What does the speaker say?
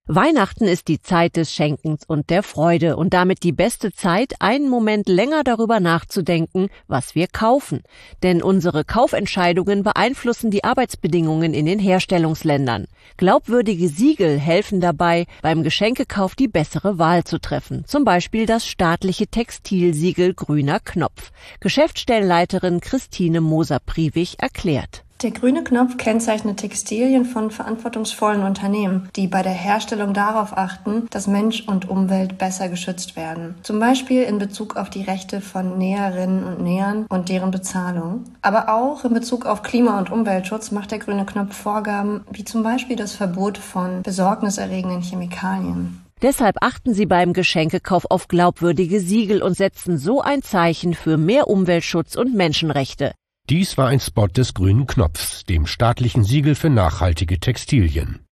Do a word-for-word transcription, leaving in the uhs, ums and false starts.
Weihnachten ist die Zeit des Schenkens und der Freude und damit die beste Zeit, einen Moment länger darüber nachzudenken, was wir kaufen. Denn unsere Kaufentscheidungen beeinflussen die Arbeitsbedingungen in den Herstellungsländern. Glaubwürdige Siegel helfen dabei, beim Geschenkekauf die bessere Wahl zu treffen. Zum Beispiel das staatliche Textilsiegel Grüner Knopf. Geschäftsstellenleiterin Christine Moser-Priwig erklärt. Der grüne Knopf kennzeichnet Textilien von verantwortungsvollen Unternehmen, die bei der Herstellung darauf achten, dass Mensch und Umwelt besser geschützt werden. Zum Beispiel in Bezug auf die Rechte von Näherinnen und Nähern und deren Bezahlung. Aber auch in Bezug auf Klima- und Umweltschutz macht der grüne Knopf Vorgaben, wie zum Beispiel das Verbot von besorgniserregenden Chemikalien. Deshalb achten Sie beim Geschenkekauf auf glaubwürdige Siegel und setzen so ein Zeichen für mehr Umweltschutz und Menschenrechte. Dies war ein Spot des Grünen Knopfs, dem staatlichen Siegel für nachhaltige Textilien.